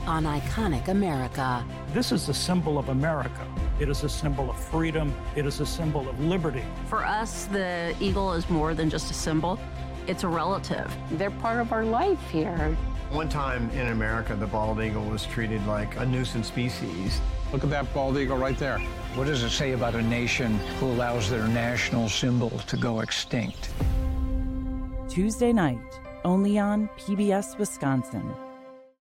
on iconic America. This is a symbol of America. It is a symbol of freedom. It is a symbol of liberty. For us, the eagle is more than just a symbol. It's a relative. They're part of our life here. One time in America, the bald eagle was treated like a nuisance species. Look at that bald eagle right there. What does it say about a nation who allows their national symbol to go extinct? Tuesday night, only on PBS Wisconsin.